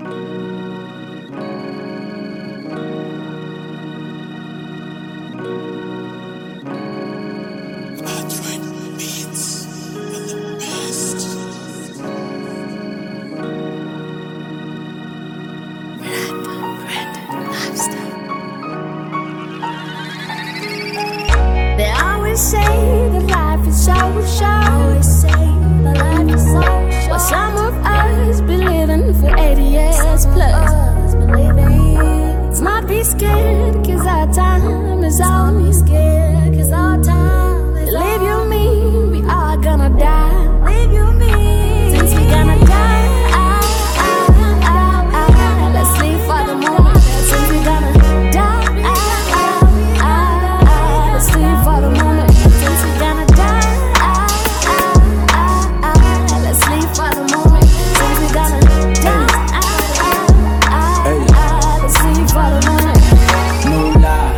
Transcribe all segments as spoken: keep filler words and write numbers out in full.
They always say that life is so short. Always say that life is so short. But some of us be living for eighty years plus. Might be scared cause our time is all. Be scared cause our time is all. Believe you me, we are gonna die. Believe you me, since we gonna die. Let's sleep for the moment. Since we gonna die. Let's sleep for the moment. Since we gonna die. Let's sleep for the moment. Since we gonna die. Let's sleep for the moment. No lie,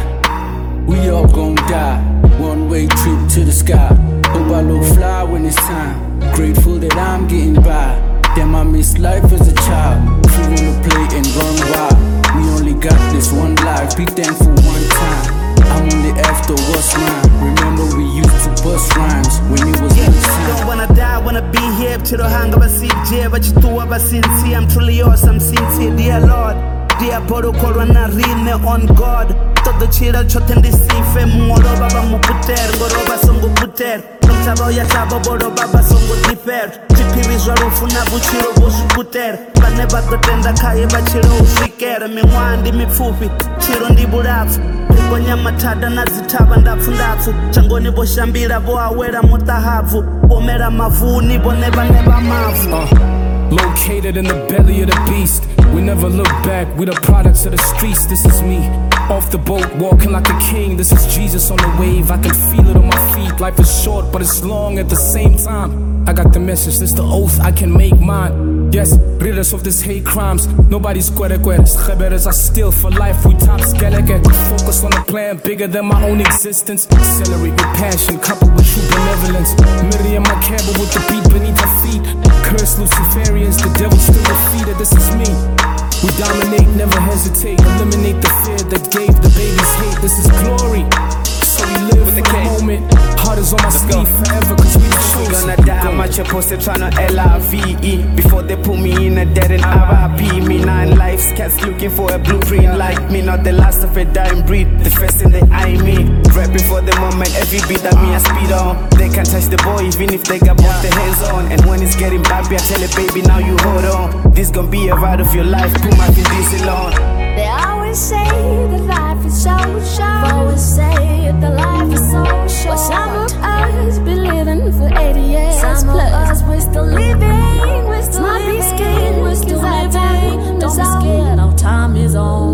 we all gon' die. One way trip to the sky. Hope I look fly when it's time. Grateful that I'm getting by. Damn, I miss life as a child. Free wanna play and run wild. We only got this one life. Be thankful one time. I'm only after what's mine. Remember we used to bust rhymes when it was one time. Don't wanna die, wanna be here. Chiro hanga basije, bachitua basinsi. I'm truly yours, I'm sincere, dear Lord. Dear Bodo Corona Rine on God. Todo chira chote ndisife. Mungolo baba muputer, ngoro basongo puter. Mtabo ya chabo bodo baba songo diper. Chipirizwa rufuna buchiro bosu puter. Bane bato tenda kaye bachiro ushikere. Mingwandi mifupi, chiro ndiburafu. Rikonya matada na zitaba ndafu ndafu. Changoni boshambira bo awera mutahavu. Bomera mavuni bo neba neba mavu. uh, Located in the belly of the beast. We never look back, we the products of the streets. This is me, off the boat, walking like a king. This is Jesus on the wave, I can feel it on my feet. Life is short, but it's long at the same time. I got the message, this the oath, I can make mine. Yes, rid us of this hate crimes. Nobody's querequer, scheberes are still for life. We top skellige, focus on a plan bigger than my own existence. Accelerate with passion, coupled with true benevolence. Miriam Makeba with the beat beneath her feet. Curse Luciferians, the devil still defeated. This is me. We dominate, never hesitate. Eliminate the fear that gave the babies hate. This is glory. So we live with the moment. Heart is on my sleeve forever cause we the chosen. Gonna die, I'm at your poster tryna L I V E. Before they put me in a dead and R I P. Me nine lives, cats looking for a blueprint like me. Not the last of a dying breed, the first in the eye me. Rapping for the moment, every beat that me I speed on. They can't touch the boy even if they got both their hands on. And when it's getting bumpy, I tell it baby now you hold on. This gon' be a ride of your life, put my diesel on. They always say that life is so short. Always say that life is so short. But some of us be living for eighty years some plus. Of us we're still living, we're still Might living. Be scared, we're still living. Don't be scared, our time is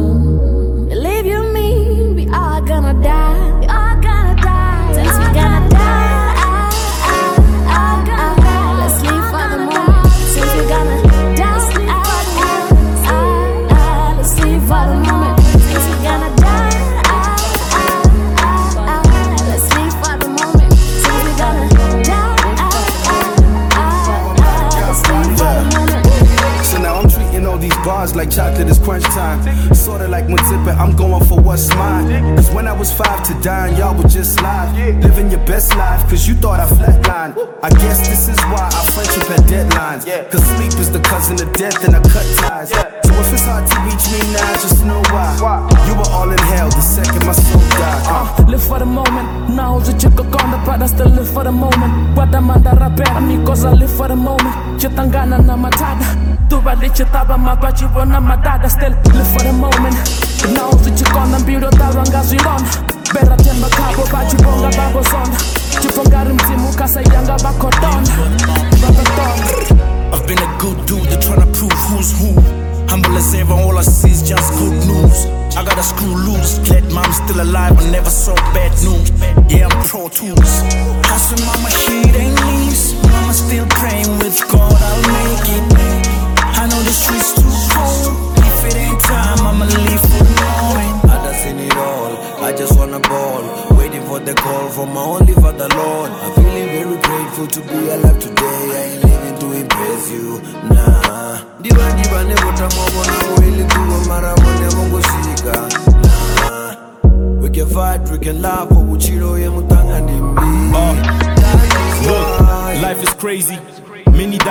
on. Believe you me, we are gonna die. We are gonna die. Since we gonna die. Let's sleep for the moment. Since we gonna die. Let's sleep for the moment. Since we gonna die. Let's sleep for the moment. Since we gonna die. Let's sleep for the moment. So now I'm treating all these bars like chocolate is crunch time. Sorta like Mutzippe, I'm going for what's mine. Cause when I was five to dine, y'all were just live. Living your best life, cause you thought I flatlined. I guess this is why our friendship had deadlines. Cause sleep is the cousin of death and I cut ties. So if it's hard to reach me now, just know why. You were all in hell the second my soul died. uh, Live for the moment, now the chick on the but I still live for the moment. Guadamanda rapera, mi cosa live for the moment. Chitangana na matada. Tubali chitaba mabachi wana madada. Still live for the moment. Now the chick on the bureau tarangazi run. Bera temba kabo bachi bonga babo zona. Chipongari mtimu kasa yanga bako don. I've been a good dude, they're trying to prove who's who. Humble as ever, all I see is just good news. I gotta screw loose, glad mom's still alive, I never saw bad news. Yeah, I'm pro tools. Hustle, mama, shit ain't leaves. Mama still praying with God, I'll make it. I know the streets too cold. If it ain't time, I'ma leave for the moment. I done seen it all, I just wanna ball. Waiting for the call from my only father, Lord. I'm feeling very grateful to be alive today. I ain't living to impress you, nah. Diva, diva, never time over.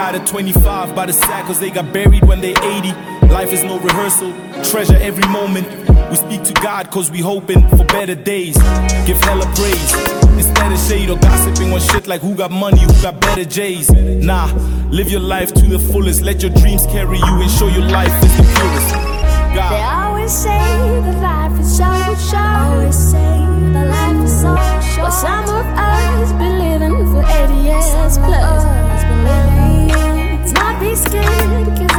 died at twenty-five by the sack cause they got buried when they eighty. Life is no rehearsal, treasure every moment. We speak to God cause we hoping for better days. Give hella praise instead of shade or gossiping on shit like who got money, who got better J's. Nah, live your life to the fullest. Let your dreams carry you and show your life is the purest. God. They always say that life is so short. Always say that life is so short. But some of us been living for eighty years plus. Been living. Let's not be scared, cause